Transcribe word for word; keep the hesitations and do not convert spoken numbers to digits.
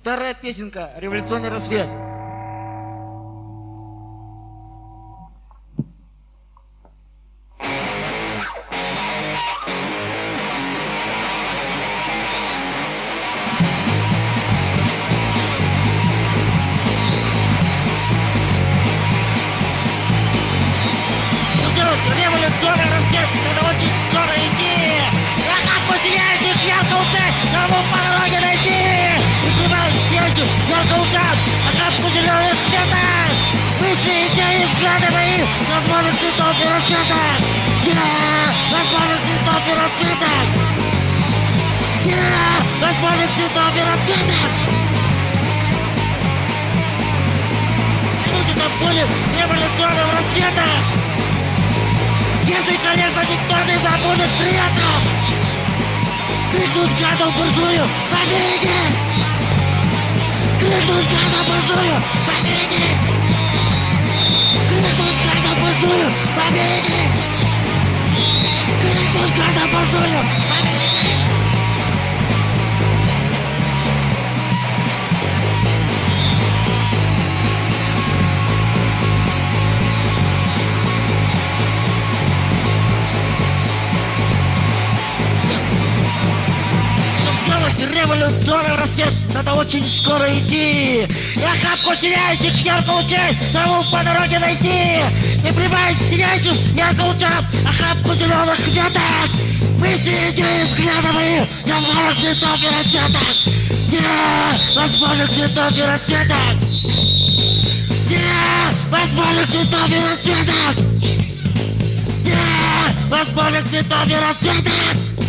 Вторая песенка «Революционный рассвет». Революционный рассвет, надо очень скоро идти. Я как потеряющих ярко лучей, кому по дороге найти. И прибавить свечу, ярко лучам, охапку зеленых цветов. Мысли, идеи, взгляды мои, возможных цветов и расцветок. Все возможных цветов и расцветок. Все возможных цветов и расцветок. Музыка будет революционного рассвета. Если, конечно, никто не забудет приятно крикнуть гаду буржую, поберегись! Крикнуть гаду буржую, поберегись! Крикнуть гаду буржую, поберегись! Крикнуть гаду буржую, поберегись! Революционный рассвет, надо очень скоро идти. Я хапку сияющих ярко лучей саму по дороге найти. И прибавить сияющим ярко лучам охапку зеленых веток. Мысли, идеи, взгляды мои, возможных цветов и расцветок. Все возможных цветов и расцветок. Все возможных цветов и расцветок. Все возможных цветов и расцветок.